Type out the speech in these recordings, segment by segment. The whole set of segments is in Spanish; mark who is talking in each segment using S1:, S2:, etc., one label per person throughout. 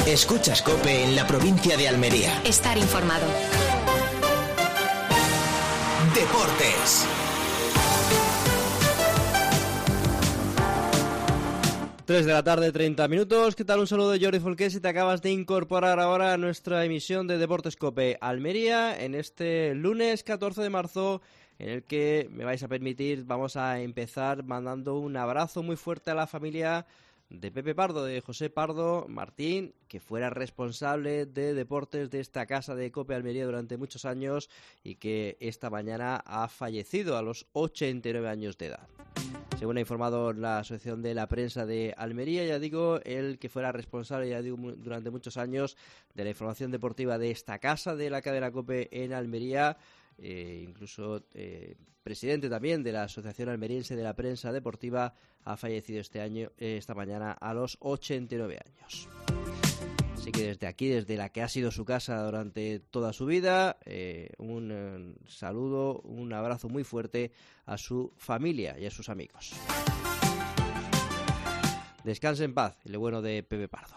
S1: Escuchas COPE en la provincia de Almería.
S2: Estar informado.
S1: Deportes.
S3: 3 de la tarde, 30 minutos. ¿Qué tal? Un saludo de Jordi Folqué. Si te acabas de incorporar ahora a nuestra emisión de Deportes COPE Almería en este lunes 14 de marzo, en el que me vais a permitir, vamos a empezar mandando un abrazo muy fuerte a la familia de Pepe Pardo, de José Pardo Martín, que fuera responsable de deportes de esta casa de COPE Almería durante muchos años y que esta mañana ha fallecido a los 89 años de edad. Según ha informado la Asociación de la Prensa de Almería, ya digo, el que fuera responsable, ya digo, durante muchos años de la información deportiva de esta casa de la cadena COPE en Almería, incluso presidente también de la Asociación Almeriense de la Prensa Deportiva, ha fallecido esta mañana a los 89 años. Así que desde aquí, desde la que ha sido su casa durante toda su vida, un saludo, un abrazo muy fuerte a su familia y a sus amigos. Descanse en paz, el bueno de Pepe Pardo.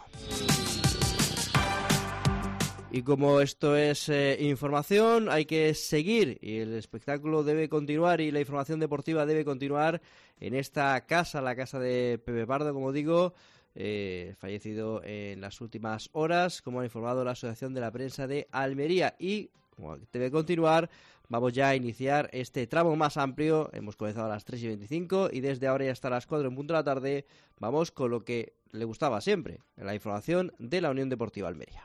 S3: Y como esto es información, hay que seguir y el espectáculo debe continuar y la información deportiva debe continuar en esta casa, la casa de Pepe Pardo, como digo, fallecido en las últimas horas, como ha informado la Asociación de la Prensa de Almería. Y como debe continuar, vamos ya a iniciar este tramo más amplio. Hemos comenzado a las 3:25 y desde ahora y hasta las 4 en punto de la tarde vamos con lo que le gustaba siempre, la información de la Unión Deportiva Almería.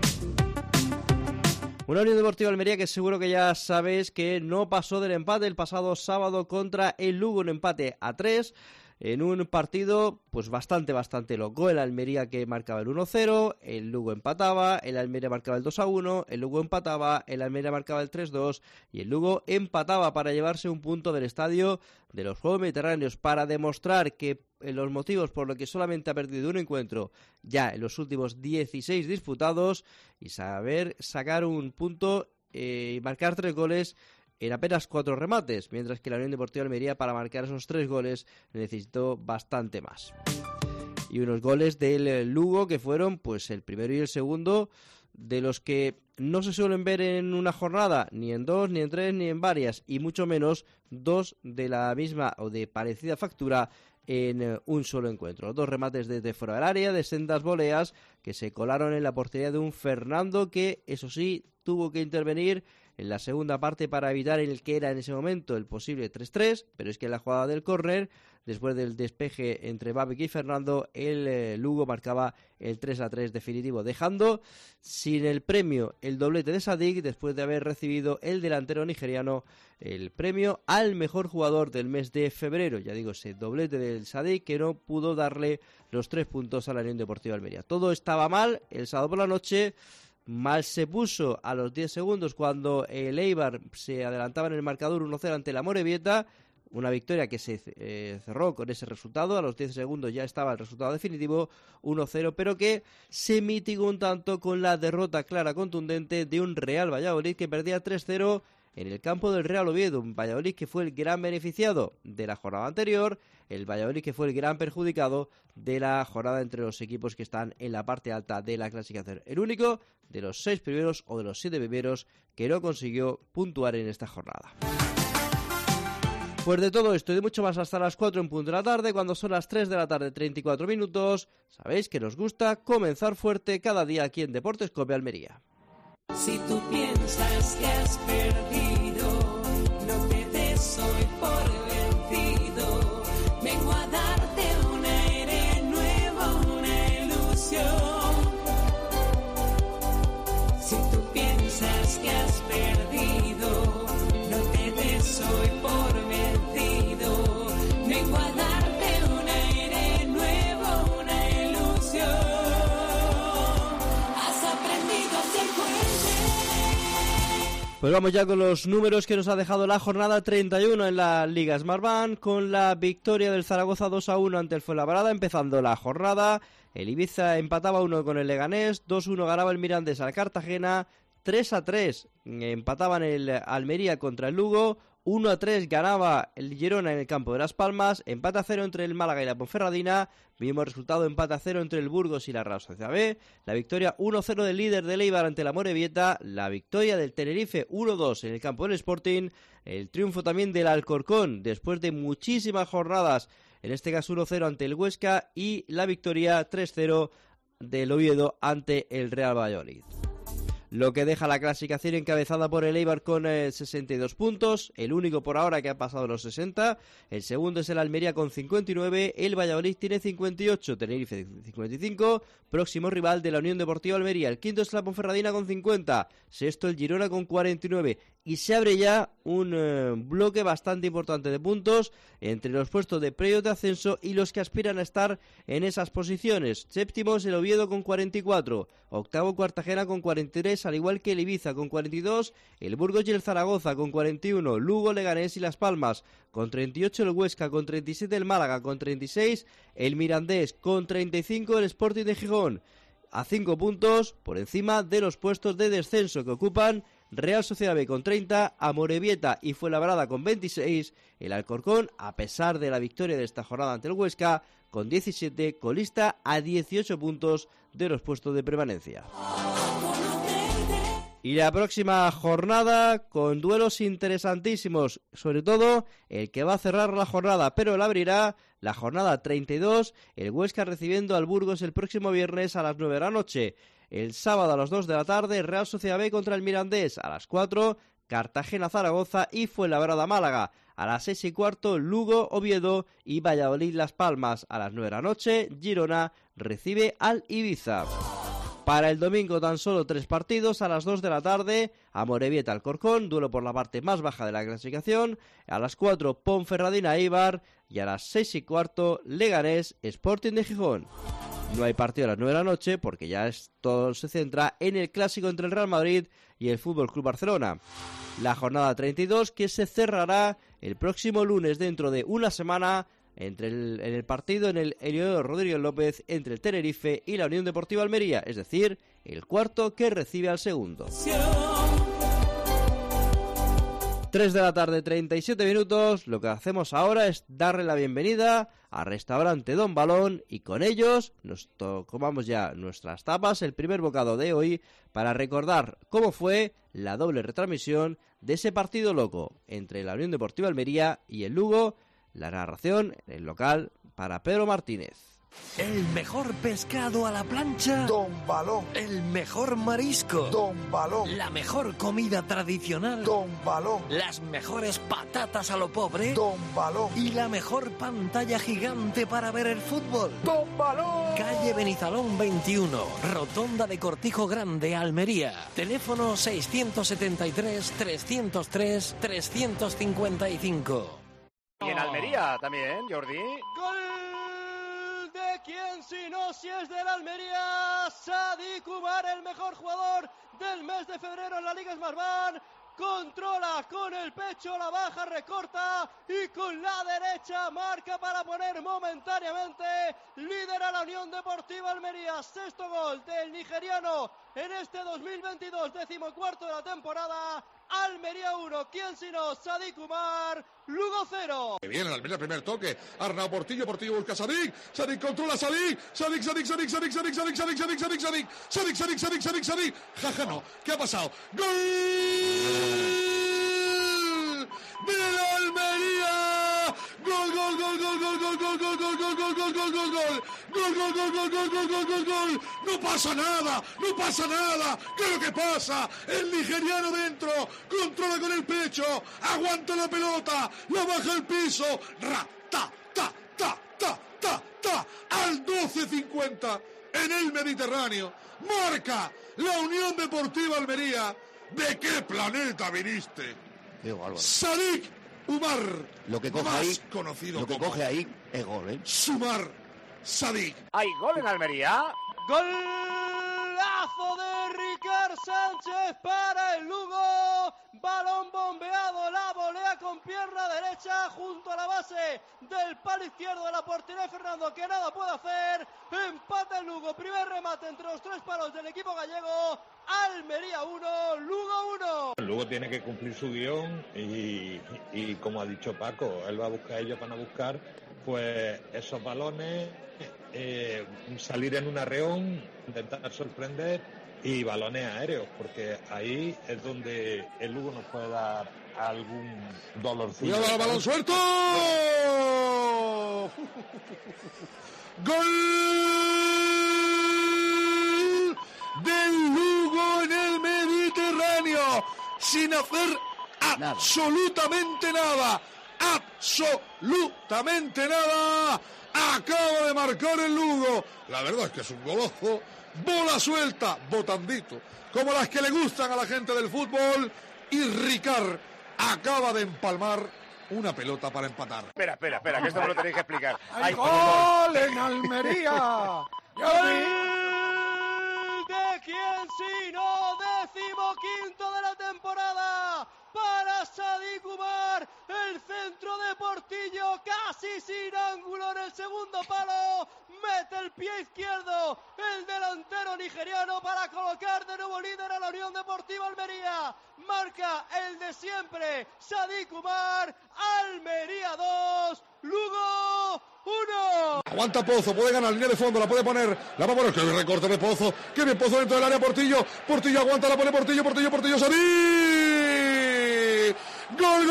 S3: Una Unión Deportiva Almería que seguro que ya sabéis que no pasó del empate el pasado sábado contra el Lugo, un empate a 3 en un partido pues bastante loco. El Almería que marcaba el 1-0, el Lugo empataba, el Almería marcaba el 2-1, el Lugo empataba, el Almería marcaba el 3-2 y el Lugo empataba para llevarse un punto del estadio de los Juegos Mediterráneos, para demostrar que los motivos por los que solamente ha perdido un encuentro ya en los últimos 16 disputados y saber sacar un punto y marcar 3 goles en apenas 4 remates, mientras que la Unión Deportiva Almería para marcar esos 3 goles necesitó bastante más. Y unos goles del Lugo que fueron pues el primero y el segundo, de los que no se suelen ver en una jornada, ni en 2, ni en 3, ni en varias, y mucho menos 2 de la misma o de parecida factura en un solo encuentro. 2 remates desde fuera del área, de sendas voleas que se colaron en la portería de un Fernando que, eso sí, tuvo que intervenir en la segunda parte para evitar el que era en ese momento el posible 3-3, pero es que en la jugada del córner, después del despeje entre Babek y Fernando, el Lugo marcaba el 3-3 definitivo, dejando sin el premio el doblete de Sadik, después de haber recibido el delantero nigeriano el premio al mejor jugador del mes de febrero. Ya digo, ese doblete del Sadik que no pudo darle los 3 puntos a la Unión Deportiva Almería. Todo estaba mal el sábado por la noche. Mal se puso a los 10 segundos cuando el Eibar se adelantaba en el marcador 1-0 ante la Amorebieta. Una victoria que se cerró con ese resultado. A los 10 segundos ya estaba el resultado definitivo 1-0, pero que se mitigó un tanto con la derrota clara, contundente de un Real Valladolid que perdía 3-0 en el campo del Real Oviedo. Un Valladolid que fue el gran beneficiado de la jornada anterior, el Valladolid que fue el gran perjudicado de la jornada entre los equipos que están en la parte alta de la clasificación. El único de los 6 primeros o de los 7 primeros que no consiguió puntuar en esta jornada. Pues de todo esto y de mucho más hasta las 4 en punto de la tarde, cuando son las 3 de la tarde 34 minutos. Sabéis que nos gusta comenzar fuerte cada día aquí en Deportes COPE Almería.
S4: Si tú piensas que has perdido, no te des hoy por vencido. Vengo a darte un aire nuevo, una ilusión. Si tú piensas que has perdido, no te des hoy por vencido. Vengo a darte un aire nuevo, una ilusión. Has aprendido a ser fuerte.
S3: Pues vamos ya con los números que nos ha dejado la jornada 31 en la Liga Smartbank, con la victoria del Zaragoza 2-1 ante el Fuenlabrada, empezando la jornada. El Ibiza empataba 1 con el Leganés, 2-1 ganaba el Mirandés al Cartagena, 3-3 empataban el Almería contra el Lugo, 1-3 ganaba el Girona en el campo de Las Palmas, empate a 0 entre el Málaga y la Ponferradina, mismo resultado empate a 0 entre el Burgos y la Real Sociedad B, la victoria 1-0 del líder del Eibar ante la Amorebieta, la victoria del Tenerife 1-2 en el campo del Sporting, el triunfo también del Alcorcón después de muchísimas jornadas, en este caso 1-0 ante el Huesca y la victoria 3-0 del Oviedo ante el Real Valladolid. Lo que deja la clasificación encabezada por el Eibar con 62 puntos, el único por ahora que ha pasado los 60, el segundo es el Almería con 59, el Valladolid tiene 58, Tenerife 55, próximo rival de la Unión Deportiva Almería, el quinto es la Ponferradina con 50, sexto el Girona con 49 y se abre ya un bloque bastante importante de puntos entre los puestos de playoff de ascenso y los que aspiran a estar en esas posiciones. Séptimo es el Oviedo con 44, octavo Cartagena con 43, al igual que el Ibiza con 42, el Burgos y el Zaragoza con 41, Lugo, Leganés y Las Palmas con 38, el Huesca con 37, el Málaga con 36, el Mirandés con 35, el Sporting de Gijón a 5 puntos por encima de los puestos de descenso que ocupan Real Sociedad B con 30, Amorebieta y Fuenlabrada con 26, el Alcorcón, a pesar de la victoria de esta jornada ante el Huesca, con 17, colista a 18 puntos de los puestos de permanencia. Y la próxima jornada con duelos interesantísimos, sobre todo el que va a cerrar la jornada, pero la abrirá la jornada 32, el Huesca recibiendo al Burgos el próximo viernes a las 9 de la noche. El sábado a las 2 de la tarde, Real Sociedad B contra el Mirandés. A las 4, Cartagena-Zaragoza y Fuenlabrada-Málaga. A las 6:15, Lugo-Oviedo y Valladolid-Las Palmas. A las 9 de la noche, Girona recibe al Ibiza. Para el domingo tan solo 3 partidos, a las 2 de la tarde, Amorebieta-Alcorcón, duelo por la parte más baja de la clasificación. A las 4, Ponferradina-Eibar y a las 6:15, Leganés-Sporting de Gijón. No hay partido a las 9 de la noche porque ya todo se centra en el clásico entre el Real Madrid y el FC Barcelona. La jornada 32 que se cerrará el próximo lunes dentro de una semana en el partido en el Heliodoro Rodríguez López entre el Tenerife y la Unión Deportiva Almería, es decir, el cuarto que recibe al segundo. 3 de la tarde, 37 minutos. Lo que hacemos ahora es darle la bienvenida al restaurante Don Balón y con ellos nos comamos ya nuestras tapas, el primer bocado de hoy, para recordar cómo fue la doble retransmisión de ese partido loco entre la Unión Deportiva Almería y el Lugo. La narración en el local para Pedro Martínez.
S2: El mejor pescado a la plancha,
S5: Don Balón.
S2: el mejor marisco,
S5: Don Balón.
S2: la mejor comida tradicional,
S5: Don Balón.
S2: las mejores patatas a lo pobre
S5: Don Balón.
S2: y la mejor pantalla gigante para ver el fútbol.
S5: Don Balón.
S2: Calle Benizalón 21, Rotonda de Cortijo Grande, Almería. Teléfono 673-303-355.
S6: Y en Almería también, Jordi.
S7: ¡Gol de quién si no, si es del Almería! Sadik Umar, el mejor jugador del mes de febrero en la Liga Smartbank. Controla con el pecho, la baja, recorta y con la derecha marca para poner momentáneamente líder a la Unión Deportiva Almería. Sexto gol del nigeriano en este 2022, 14º de la temporada. Almería 1, ¿quién sino? Sadik Umar, Lugo 0.
S8: Viene la Almería, primer toque. Arnau Portillo busca a Sadik. Sadik controla a Sadik. Sadik. Jaja, no. ¿Qué ha pasado? ¡Gol! ¡De la Almería! ¡Gol! No pasa nada. ¿Qué es lo que pasa? El nigeriano dentro, controla con el pecho, aguanta la pelota, la baja al piso, al 12:50 en el Mediterráneo, marca la Unión Deportiva Almería. ¿De qué planeta viniste? Sadik Umar,
S9: lo que coge
S8: más
S9: ahí,
S8: conocido
S9: lo que
S8: como
S9: coge ahí es gol, ¿eh?
S8: Sumar Sadik.
S6: ¿Hay gol en Almería?
S7: Golazo de Ricard Sánchez para el Lugo. Balón bombeado, la volea con con pierna derecha junto a la base del palo izquierdo de la portería de Fernando, que nada puede hacer. Empata el Lugo, primer remate entre los tres palos del equipo gallego. Almería 1, Lugo 1.
S10: El Lugo tiene que cumplir su guión y como ha dicho Paco, él va a buscar, ellos van a buscar pues esos balones, salir en un arreón, intentar sorprender y balones aéreos, porque ahí es donde el Lugo nos puede dar algún dolorcillo.
S8: ¡Cuidado al balón suelto! ¡Gol del Lugo en el Mediterráneo! Sin hacer absolutamente nada. Absolutamente nada. Acaba de marcar el Lugo. La verdad es que es un golazo. Bola suelta, botandito, como las que le gustan a la gente del fútbol. Y Ricard acaba de empalmar una pelota para empatar.
S6: Espera, que esto me lo tenéis que explicar.
S5: ¡Hay gol en Almería!
S7: ¿De quién sino? 15º de la temporada para Sadik Umar, el centro de Portillo, casi sin ángulo en el segundo palo, mete el pie izquierdo el delantero nigeriano para colocar de nuevo líder a la Unión Deportiva Almería. Marca el de siempre, Sadik Umar. Almería 2, Lugo 1.
S8: Aguanta Pozo, puede ganar línea de fondo, la puede poner, la va a poner, que recorte de Pozo, que bien Pozo dentro del área, Portillo aguanta, la pone Portillo, Sadik. Gol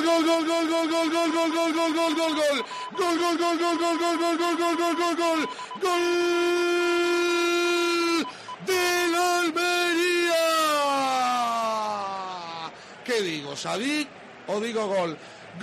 S8: del Almería. ¿Qué digo, Sadik o digo gol?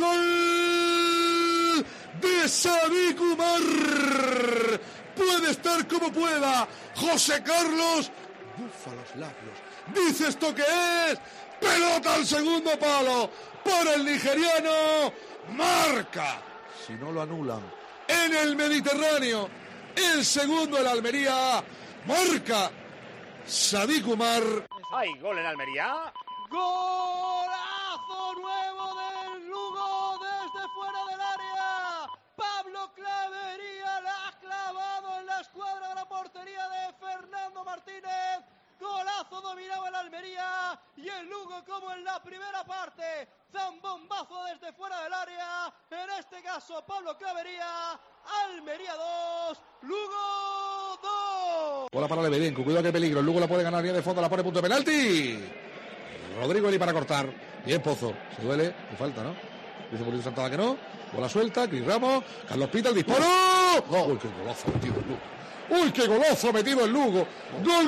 S8: Gol de Sadik Umar. Puede estar como pueda. José Carlos bufa los labios. Dice esto que es pelota al segundo palo para el nigeriano. Marca, si no lo anulan, en el Mediterráneo. El segundo el Almería. Marca Sadik Umar.
S6: ¿Hay gol en Almería?
S7: Golazo nuevo del Lugo desde fuera del área. Pablo Clavería la ha clavado en la escuadra de la portería de Fernando Martínez. Golazo dominaba el Almería y el Lugo, como en la primera parte, zambombazo desde fuera del área. En este caso Pablo Clavería. Almería 2, Lugo 2.
S8: Bola para Lebedenko, cuidado que peligro. El Lugo la puede ganar bien de fondo, la pone punto de penalti. Rodrigo Eli para cortar. Bien Pozo, se duele, le falta, ¿no? Dice Polito Santana que no. Bola suelta, Cris Ramos, Carlos Pita, el disparo. ¡Uy, qué golazo metido el Lugo! ¡Uy, qué golazo metido el Lugo! ¡Gol!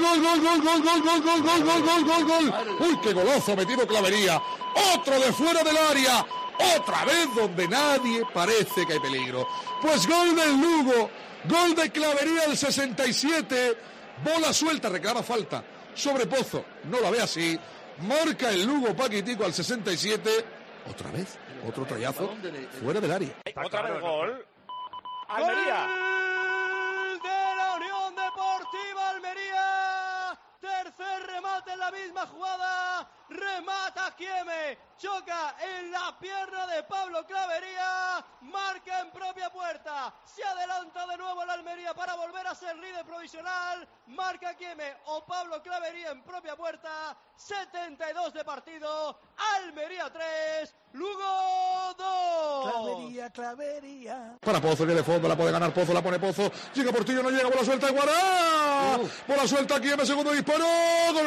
S8: ¡Uy, qué golazo metido Clavería! ¡Otro de fuera del área! ¡Otra vez donde nadie parece que hay peligro! Pues gol del Lugo, gol de Clavería al 67. Bola suelta, reclama falta sobre Pozo. No la ve así. Marca el Lugo Paquitico al 67. Otra vez, otro trayazo fuera del área.
S6: Otra vez gol. Almería.
S7: Gol de la Unión Deportiva Almería. Tercer remate en la misma jugada. Remata Kieme. Choca en la pierna de Pablo Clavería. Marca en propia puerta. Se adelanta de nuevo el Almería para volver a ser líder provisional. Marca Kieme o Pablo Clavería en propia puerta. 72 de partido. Almería 3, Lugo 2.
S5: Clavería.
S8: Para Pozo, que de fondo la puede ganar Pozo, la pone Pozo. Llega Portillo, no llega, bola suelta, Guará. Bola suelta aquí, en segundo disparo. Gol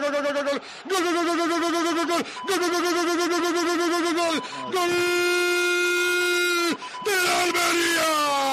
S8: de la Almería.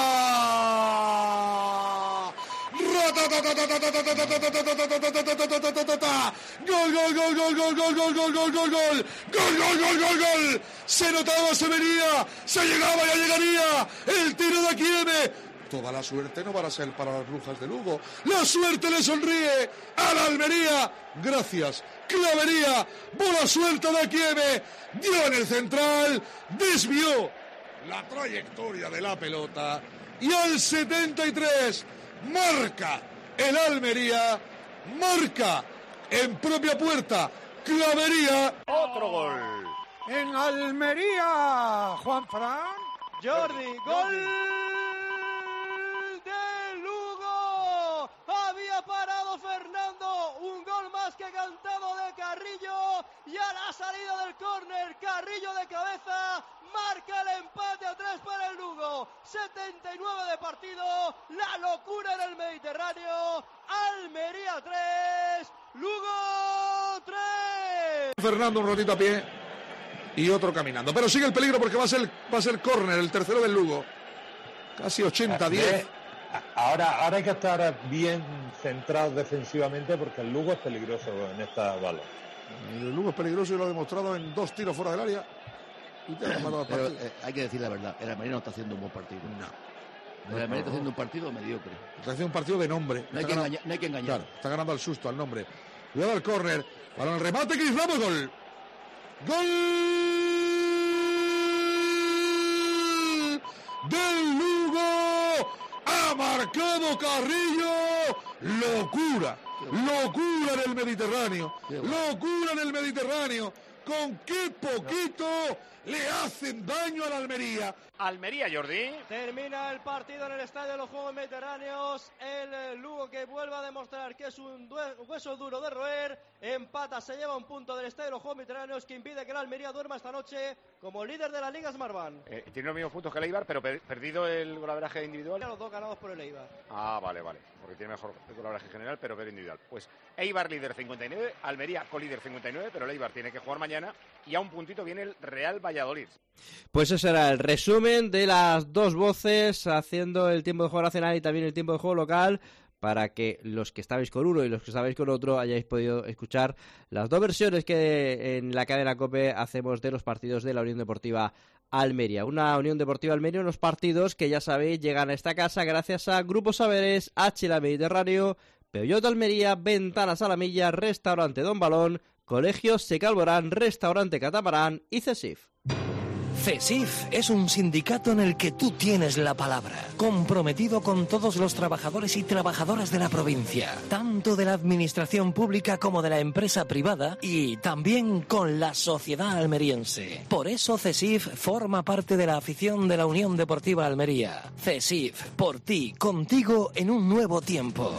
S8: Gol. Se notaba, se venía, se llegaba, ya llegaría. El tiro de Kieme. Toda la suerte no va a ser para las brujas de Lugo. La suerte le sonríe a la Almería. Gracias, Clavería. Bola suelta de Kieme. Dio en el central. Desvió la trayectoria de la pelota. Y al 73 marca el Almería. Marca en propia puerta Clavería.
S6: Otro gol.
S5: en Almería. Juan Fran.
S7: Jordi, gol de Lugo. Había parado Fernando, un gol más que cantado de Carrillo, y a la salida del córner, Carrillo de cabeza marca el empate a 3 para el Lugo. 79 de partido, la locura en el Mediterráneo. Almería 3, Lugo 3.
S8: Fernando un ratito a pie y otro caminando, pero sigue el peligro porque va a ser córner, el tercero del Lugo. Casi 80-10.
S10: Ahora hay que estar bien centrados defensivamente porque el Lugo es peligroso en esta bala.
S8: El Lugo es peligroso y lo ha demostrado en 2 tiros fuera del área. Y te ha matado
S9: pero hay que decir la verdad, el Almería no está haciendo un buen partido. El Almería está haciendo un partido mediocre.
S8: Está haciendo un partido de nombre.
S9: No hay que engañar.
S8: Claro, está ganando al susto, al nombre. Cuidado al córner. Para el remate, Cris Ramos, gol. ¡Gol! ¡Del Lugo! ¡Ha marcado Carrillo! ¡Locura! ¡Locura en el Mediterráneo! ¡Locura en el Mediterráneo! ¿Con qué poquito le hacen daño a la Almería?
S6: Almería, Jordi.
S7: Termina el partido en el Estadio de los Juegos Mediterráneos. El Lugo, que vuelve a demostrar que es un hueso duro de roer, empata, se lleva un punto del Estadio de los Juegos Mediterráneos que impide que la Almería duerma esta noche como líder de la Liga Smartbank.
S6: Tiene los mismos puntos que el Eibar, pero perdido el golaveraje individual.
S7: Los 2 ganados por el Eibar.
S6: Ah, vale, porque tiene mejor golaveraje general, pero individual. Pues Eibar líder 59, Almería colíder 59, pero el Eibar tiene que jugar mañana y a un puntito viene el Real Valladolid.
S3: Pues ese era el resumen de las dos voces haciendo el tiempo de juego nacional y también el tiempo de juego local, para que los que estabais con uno y los que estabais con otro hayáis podido escuchar las dos versiones que en la cadena COPE hacemos de los partidos de la Unión Deportiva Almería. Una Unión Deportiva Almería, unos partidos que ya sabéis llegan a esta casa gracias a Grupo Saberes, HLA Mediterráneo, Peugeot Almería, Ventanas a la Milla, Restaurante Don Balón, Colegio Secalborán, Restaurante Catamarán y CESIF.
S2: CESIF es un sindicato en el que tú tienes la palabra, comprometido con todos los trabajadores y trabajadoras de la provincia, tanto de la administración pública como de la empresa privada y también con la sociedad almeriense. Por eso CESIF forma parte de la afición de la Unión Deportiva Almería. CESIF, por ti, contigo en un nuevo tiempo.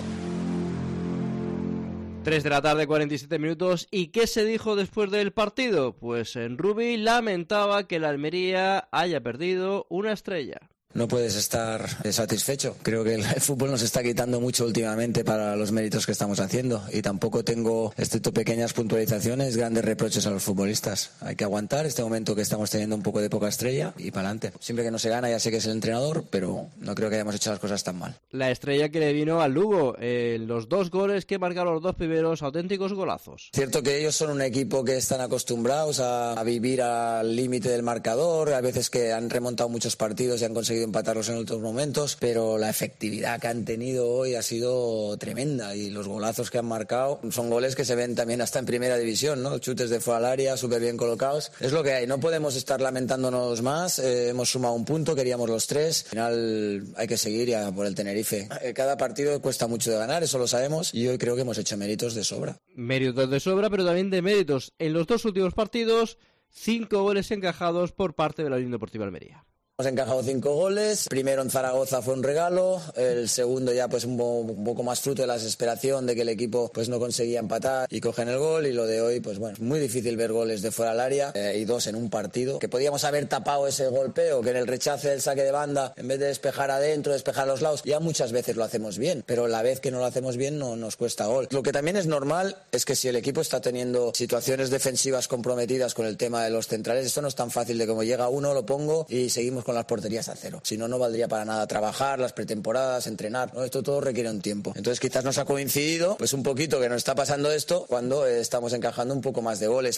S3: 3 de la tarde, 47 minutos. ¿Y qué se dijo después del partido? Pues en Rubi lamentaba que la Almería haya perdido una estrella.
S11: No puedes estar satisfecho. Creo que el fútbol nos está quitando mucho últimamente para los méritos que estamos haciendo y tampoco tengo, excepto pequeñas puntualizaciones, grandes reproches a los futbolistas. Hay que aguantar este momento que estamos teniendo un poco de poca estrella y para adelante. Siempre que no se gana, ya sé que es el entrenador, pero no creo que hayamos hecho las cosas tan mal.
S3: La estrella que le vino al Lugo, los 2 goles que marcaron los 2 primeros, auténticos golazos.
S11: Cierto que ellos son un equipo que están acostumbrados a vivir al límite del marcador, a veces que han remontado muchos partidos y han conseguido empatarlos en otros momentos, pero la efectividad que han tenido hoy ha sido tremenda y los golazos que han marcado son goles que se ven también hasta en primera división, ¿no? Chutes de fuera al área, súper bien colocados. Es lo que hay, no podemos estar lamentándonos más, hemos sumado un punto, queríamos los 3, al final hay que seguir ya por el Tenerife. Cada partido cuesta mucho de ganar, eso lo sabemos, y hoy creo que hemos hecho méritos de sobra.
S3: Méritos de sobra, pero también de méritos. En los 2 últimos partidos, 5 goles encajados por parte de la Unión Deportiva Almería.
S11: Hemos encajado 5 goles, primero en Zaragoza fue un regalo, el segundo ya pues un poco más fruto de la desesperación de que el equipo pues no conseguía empatar y cogen el gol, y lo de hoy pues bueno, es muy difícil ver goles de fuera del área y 2 en un partido, que podíamos haber tapado ese golpeo, que en el rechace del saque de banda, en vez de despejar adentro, despejar a los lados, ya muchas veces lo hacemos bien, pero la vez que no lo hacemos bien no nos cuesta gol. Lo que también es normal es que si el equipo está teniendo situaciones defensivas comprometidas con el tema de los centrales, esto no es tan fácil de como llega uno, lo pongo y seguimos con las porterías a 0. Si no, no valdría para nada trabajar, las pretemporadas, entrenar, ¿no? Esto todo requiere un tiempo. Entonces quizás nos ha coincidido pues un poquito que nos está pasando esto cuando estamos encajando un poco más de goles.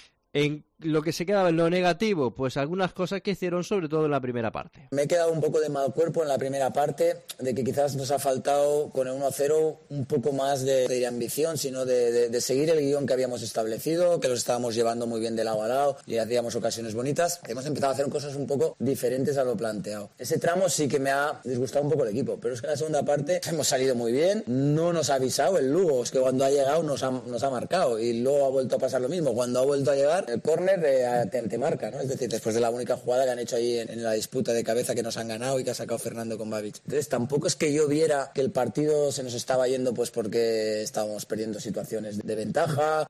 S3: En lo que se quedaba en lo negativo, pues algunas cosas que hicieron, sobre todo en la primera parte.
S11: Me he quedado un poco de mal cuerpo en la primera parte, de que quizás nos ha faltado con el 1-0 un poco más de ambición, sino de seguir el guión que habíamos establecido, que los estábamos llevando muy bien de lado a lado y hacíamos ocasiones bonitas. Hemos empezado a hacer cosas un poco diferentes a lo planteado. Ese tramo sí que me ha disgustado un poco el equipo, pero es que en la segunda parte hemos salido muy bien, no nos ha avisado el Lugo, es que cuando ha llegado nos ha marcado y luego ha vuelto a pasar lo mismo. Cuando ha vuelto a llegar el córner, córner te marca, ¿no? Es decir, después de la única jugada que han hecho ahí en la disputa de cabeza que nos han ganado y que ha sacado Fernando con Babic. Entonces tampoco es que yo viera que el partido se nos estaba yendo pues porque estábamos perdiendo situaciones de ventaja.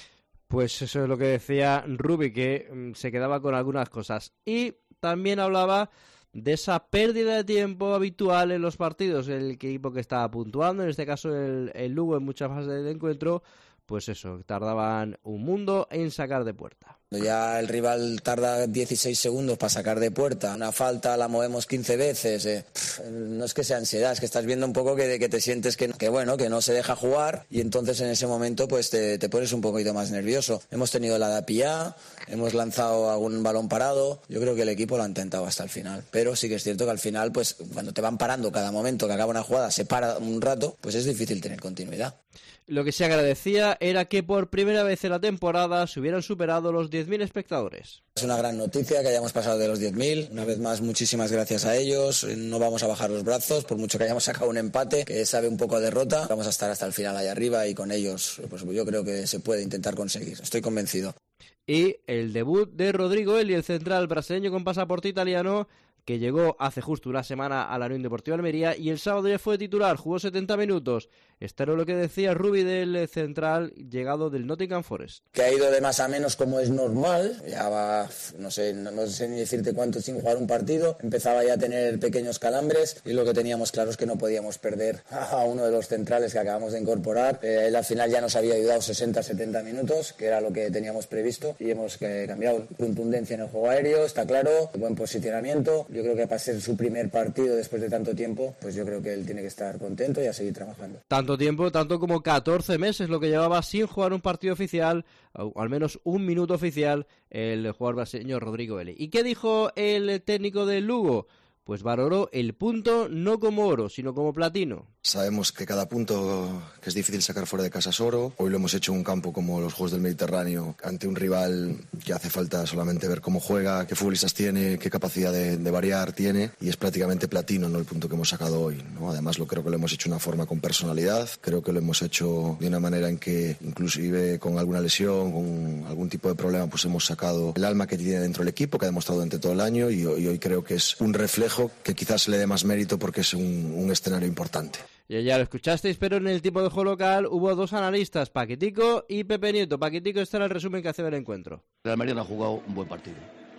S3: Pues eso es lo que decía Rubi, que se quedaba con algunas cosas. Y también hablaba de esa pérdida de tiempo habitual en los partidos. El equipo que estaba puntuando, en este caso el Lugo, en muchas fases del encuentro, pues eso, tardaban un mundo en sacar de puerta.
S11: Ya el rival tarda 16 segundos para sacar de puerta, una falta la movemos 15 veces, no es que sea ansiedad, es que estás viendo un poco que te sientes que no se deja jugar, y entonces en ese momento pues te pones un poquito más nervioso. Hemos tenido la DAPIA, hemos lanzado algún balón parado, yo creo que el equipo lo ha intentado hasta el final, pero sí que es cierto que al final pues cuando te van parando cada momento que acaba una jugada, se para un rato, pues es difícil tener continuidad.
S3: Lo que se agradecía era que por primera vez en la temporada se hubieran superado los 10.000 espectadores.
S11: Es una gran noticia que hayamos pasado de los 10.000. Una vez más, muchísimas gracias a ellos. No vamos a bajar los brazos, por mucho que hayamos sacado un empate, que sabe un poco a derrota. Vamos a estar hasta el final allá arriba y con ellos pues yo creo que se puede intentar conseguir. Estoy convencido.
S3: Y el debut de Rodrigo Eli, el central brasileño con pasaporte italiano, que llegó hace justo una semana a la Unión Deportiva Almería y el sábado ya fue titular, jugó 70 minutos. Esto era lo que decía Rubi del central llegado del Nottingham Forest.
S11: Que ha ido de más a menos como es normal, ya va, no sé ni decirte cuánto sin jugar un partido, empezaba ya a tener pequeños calambres y lo que teníamos claro es que no podíamos perder a uno de los centrales que acabamos de incorporar. Él al final ya nos había ayudado 60-70 minutos, que era lo que teníamos previsto, y hemos cambiado contundencia en el juego aéreo, está claro, buen posicionamiento. Yo creo que para ser su primer partido después de tanto tiempo, pues yo creo que él tiene que estar contento y a seguir trabajando.
S3: Tanto tiempo, tanto como 14 meses lo que llevaba sin jugar un partido oficial, o al menos un minuto oficial, el jugador brasileño Rodrigo Eli. ¿Y qué dijo el técnico del Lugo? Pues valoró el punto no como oro, sino como platino.
S12: Sabemos que cada punto que es difícil sacar fuera de casa es oro. Hoy lo hemos hecho en un campo como los Juegos del Mediterráneo, ante un rival que hace falta solamente ver cómo juega, qué futbolistas tiene, qué capacidad de variar tiene, y es prácticamente platino, ¿no?, el punto que hemos sacado hoy, ¿no? Además creo que lo hemos hecho de una forma con personalidad, creo que lo hemos hecho de una manera en que inclusive con alguna lesión, con algún tipo de problema, pues hemos sacado el alma que tiene dentro del equipo, que ha demostrado durante todo el año, y hoy creo que es un reflejo que quizás le dé más mérito porque es un escenario importante.
S3: Ya lo escuchasteis, pero en el tiempo de juego local hubo dos analistas, Paquitico y Pepe Nieto. Paquitico, este era el resumen que hace del encuentro.
S9: El Almería no ha jugado un buen partido.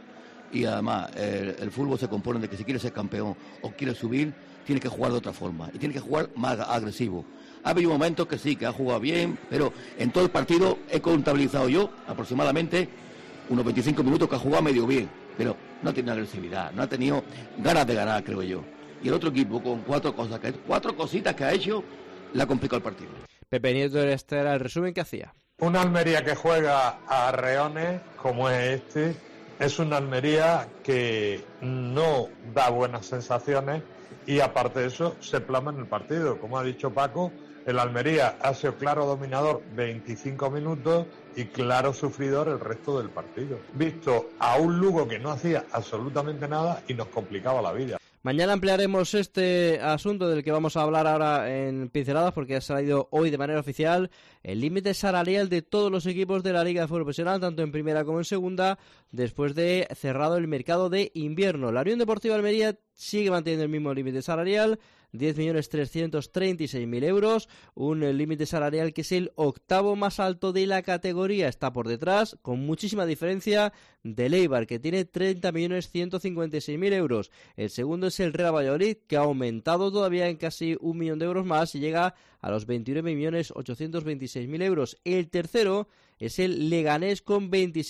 S9: Y además, el fútbol se compone de que si quiere ser campeón o quiere subir, tiene que jugar de otra forma. Y tiene que jugar más agresivo. Ha habido momentos que sí, que ha jugado bien, pero en todo el partido he contabilizado yo aproximadamente unos 25 minutos que ha jugado medio bien. Pero no tiene agresividad, no ha tenido ganas de ganar, creo yo. Y el otro equipo con cuatro cositas que ha hecho, le ha complicado el partido.
S3: Pepe Nieto, este era el resumen que hacía.
S10: Una Almería que juega a arreones, como es este, es una Almería que no da buenas sensaciones y aparte de eso se plasma en el partido. Como ha dicho Paco, el Almería ha sido claro dominador 25 minutos y claro sufridor el resto del partido. Visto a un Lugo que no hacía absolutamente nada y nos complicaba la vida.
S3: Mañana ampliaremos este asunto del que vamos a hablar ahora en pinceladas, porque ha salido hoy de manera oficial el límite salarial de todos los equipos de la Liga de Fútbol Profesional, tanto en primera como en segunda, después de cerrado el mercado de invierno. La Unión Deportiva Almería sigue manteniendo el mismo límite salarial, 10.336.000 euros, un límite salarial que es el octavo más alto de la categoría. Está por detrás, con muchísima diferencia, del Eibar, que tiene 30.156.000 euros. El segundo es el Real Valladolid, que ha aumentado todavía en casi 1 millón de euros más y llega a los 29.826.000 euros. El tercero es el Leganés con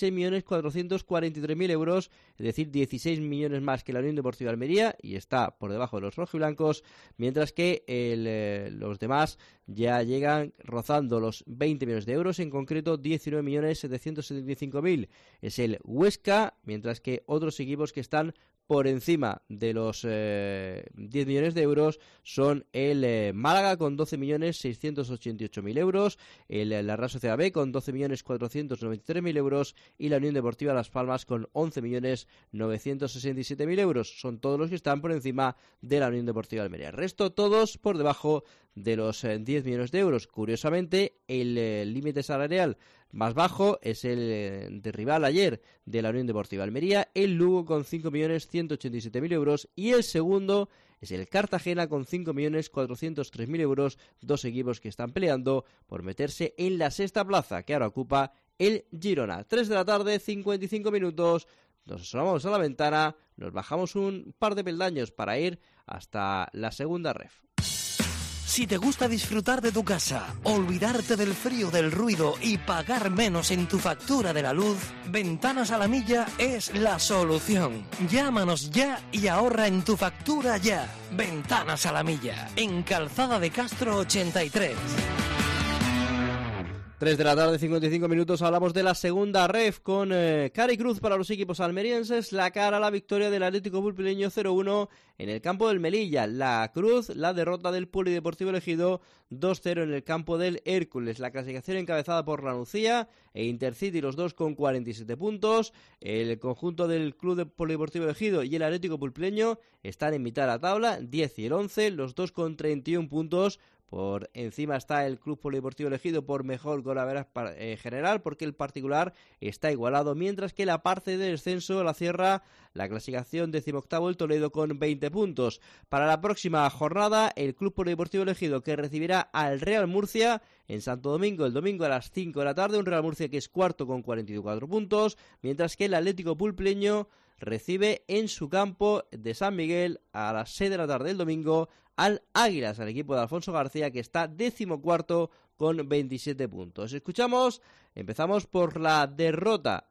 S3: 26.443.000 euros, es decir, 16 millones más que la Unión Deportiva Almería, y está por debajo de los rojiblancos, mientras que los demás ya llegan rozando los 20 millones de euros, en concreto 19.775.000. Es el Huesca, mientras que otros equipos que están por encima de los 10 millones de euros son el Málaga con 12.688.000 euros, la Real Sociedad B con 12.493.000 euros y la Unión Deportiva Las Palmas con 11.967.000 euros. Son todos los que están por encima de la Unión Deportiva Almería. El resto todos por debajo de los 10 millones de euros. Curiosamente, el límite salarial más bajo es el de rival ayer de la Unión Deportiva Almería, el Lugo con 5.187.000 euros, y el segundo es el Cartagena con 5.403.000 euros, dos equipos que están peleando por meterse en la sexta plaza que ahora ocupa el Girona. 3 de la tarde, 55 minutos, nos asomamos a la ventana, nos bajamos un par de peldaños para ir hasta la segunda ref.
S2: Si te gusta disfrutar de tu casa, olvidarte del frío, del ruido y pagar menos en tu factura de la luz, Ventanas a la Milla es la solución. Llámanos ya y ahorra en tu factura ya. Ventanas a la Milla, en Calzada de Castro 83.
S3: 3 de la tarde, 55 minutos, hablamos de la segunda ref con cara y cruz para los equipos almerienses, la cara a la victoria del Atlético Pulpileño 0-1 en el campo del Melilla, la cruz, la derrota del Polideportivo Ejido 2-0 en el campo del Hércules, la clasificación encabezada por La Nucía e Intercity, los dos con 47 puntos, el conjunto del Club de Polideportivo Ejido y el Atlético Pulpileño están en mitad de la tabla, 10 y el 11, los dos con 31 puntos. Por encima está el Club Polideportivo Ejido por mejor golaveraje general, porque el particular está igualado, mientras que la parte de descenso la cierra la clasificación 18º el Toledo con 20 puntos. Para la próxima jornada, el Club Polideportivo Ejido, que recibirá al Real Murcia en Santo Domingo el domingo a las 5 de la tarde, un Real Murcia que es cuarto con 44 puntos, mientras que el Atlético Pulpileño recibe en su campo de San Miguel a las 6 de la tarde del domingo al Águilas, al equipo de Alfonso García, que está 14º con 27 puntos. Empezamos por la derrota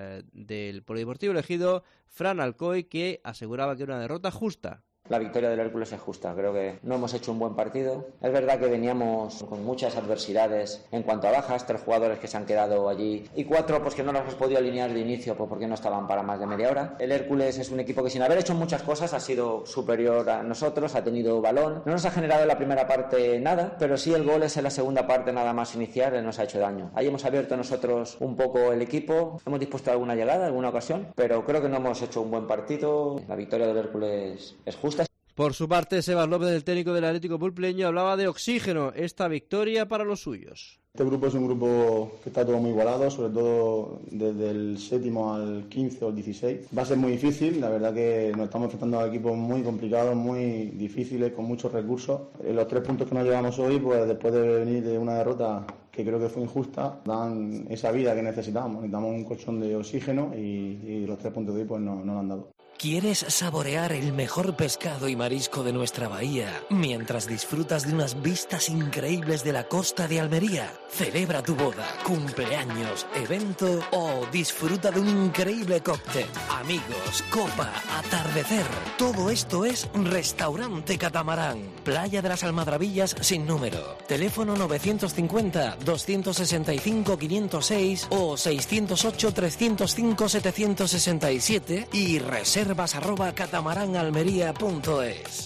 S3: del Polideportivo Ejido, Fran Alcoy, que aseguraba que era una derrota justa.
S13: La victoria del Hércules es justa, creo que no hemos hecho un buen partido. Es verdad que veníamos con muchas adversidades en cuanto a bajas, 3 jugadores que se han quedado allí y 4 pues que no los hemos podido alinear de inicio pues, porque no estaban para más de media hora. El Hércules es un equipo que sin haber hecho muchas cosas ha sido superior a nosotros, ha tenido balón. No nos ha generado en la primera parte nada, pero sí el gol es en la segunda parte nada más iniciar, nos ha hecho daño. Ahí hemos abierto nosotros un poco el equipo, hemos dispuesto a alguna llegada, alguna ocasión, pero creo que no hemos hecho un buen partido. La victoria del Hércules es justa.
S3: Por su parte, Sebas López, el técnico del Atlético Pulpileño, hablaba de oxígeno, esta victoria para los suyos.
S14: Este grupo es un grupo que está todo muy igualado, sobre todo desde el 7º al 15 o el 16. Va a ser muy difícil, la verdad que nos estamos enfrentando a equipos muy complicados, muy difíciles, con muchos recursos. Los 3 puntos que nos llevamos hoy, pues después de venir de una derrota que creo que fue injusta, dan esa vida que necesitamos un colchón de oxígeno y los 3 puntos de hoy pues no nos han dado.
S2: ¿Quieres saborear el mejor pescado y marisco de nuestra bahía mientras disfrutas de unas vistas increíbles de la costa de Almería? Celebra tu boda, cumpleaños, evento o disfruta de un increíble cóctel. Amigos, copa, atardecer. Todo esto es Restaurante Catamarán. Playa de las Almadrabillas sin número. Teléfono 950-265-506 o 608-305-767 y reservas@catamaranalmería.es.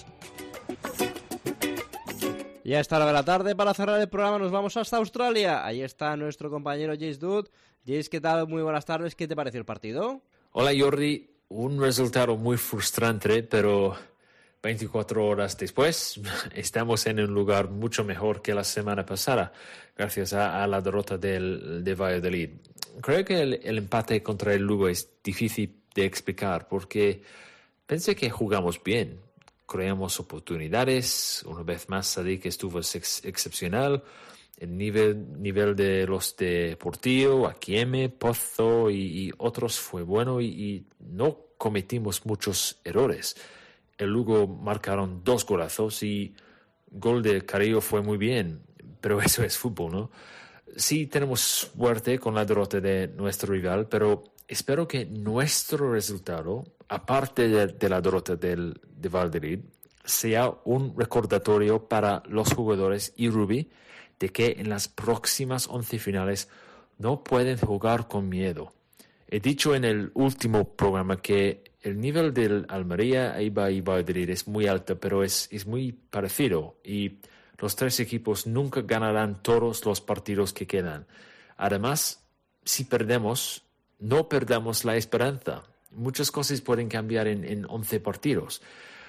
S3: Ya está la de la tarde. Para cerrar el programa nos vamos hasta Australia. Ahí está nuestro compañero Jace Dudd. Jace, ¿qué tal? Muy buenas tardes. ¿Qué te pareció el partido?
S15: Hola Jordi, un resultado muy frustrante, pero 24 horas después estamos en un lugar mucho mejor que la semana pasada, gracias a la derrota de Valladolid. Creo que el empate contra el Lugo es difícil de explicar porque pensé que jugamos bien. Creamos oportunidades, una vez más Sadik estuvo excepcional, el nivel de los de Portillo, Akieme, Pozo y otros fue bueno y no cometimos muchos errores. El Lugo marcaron 2 golazos y gol de Carrillo fue muy bien, pero eso es fútbol, ¿no? Sí tenemos suerte con la derrota de nuestro rival, pero espero que nuestro resultado, aparte de la derrota de Valladolid, sea un recordatorio para los jugadores y Rubi de que en las próximas 11 finales no pueden jugar con miedo. He dicho en el último programa que el nivel del Almería, Eibar y Valladolid es muy alto, pero es muy parecido y los 3 equipos nunca ganarán todos los partidos que quedan. Además, si perdemos, no perdamos la esperanza. Muchas cosas pueden cambiar en 11 partidos.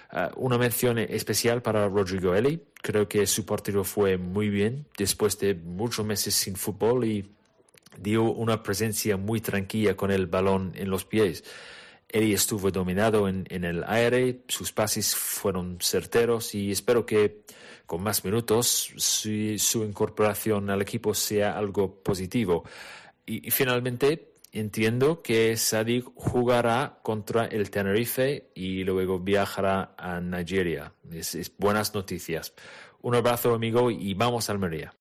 S15: Una mención especial para Rodrigo Eli. Creo que su partido fue muy bien después de muchos meses sin fútbol y dio una presencia muy tranquila con el balón en los pies. Eli estuvo dominado en el aire, sus pases fueron certeros y espero que con más minutos su incorporación al equipo sea algo positivo. Y finalmente entiendo que Sadik jugará contra el Tenerife y luego viajará a Nigeria. Es buenas noticias. Un abrazo, amigo, y vamos a Almería.